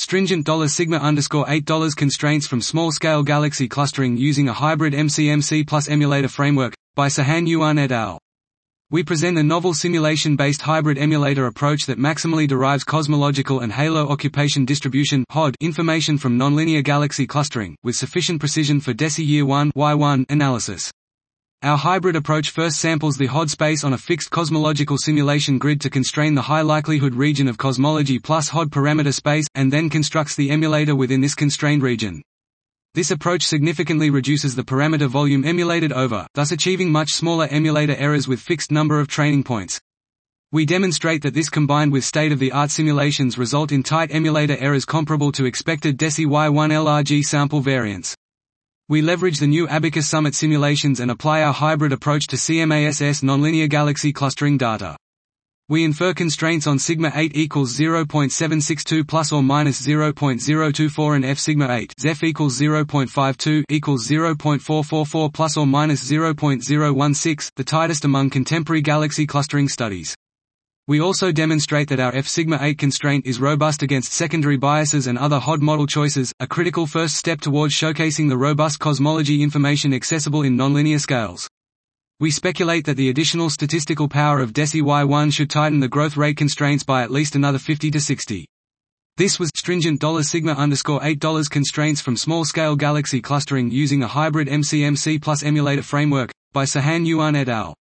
Stringent $sigma_8 constraints from small-scale galaxy clustering using a hybrid MCMC plus emulator framework, by Sahan Yuan et al. We present a novel simulation-based hybrid emulator approach that maximally derives cosmological and halo occupation distribution information from nonlinear galaxy clustering, with sufficient precision for DESI Year 1 Y1 analysis. Our hybrid approach first samples the HOD space on a fixed cosmological simulation grid to constrain the high likelihood region of cosmology plus HOD parameter space, and then constructs the emulator within this constrained region. This approach significantly reduces the parameter volume emulated over, thus achieving much smaller emulator errors with fixed number of training points. We demonstrate that this combined with state-of-the-art simulations result in tight emulator errors comparable to expected DESI Y1 LRG sample variance. We leverage the new Abacus Summit simulations and apply our hybrid approach to CMASS nonlinear galaxy clustering data. We infer constraints on sigma 8 equals 0.762 plus or minus 0.024 and f sigma 8 Zeph equals 0.52 equals 0.444 plus or minus 0.016, the tightest among contemporary galaxy clustering studies. We also demonstrate that our f sigma 8 constraint is robust against secondary biases and other HOD model choices, a critical first step towards showcasing the robust cosmology information accessible in nonlinear scales. We speculate that the additional statistical power of DESI Y1 should tighten the growth rate constraints by at least another 50 to 60. This was stringent $sigma_8 constraints from small-scale galaxy clustering using a hybrid MCMC plus emulator framework, by Sahan Yuan et al.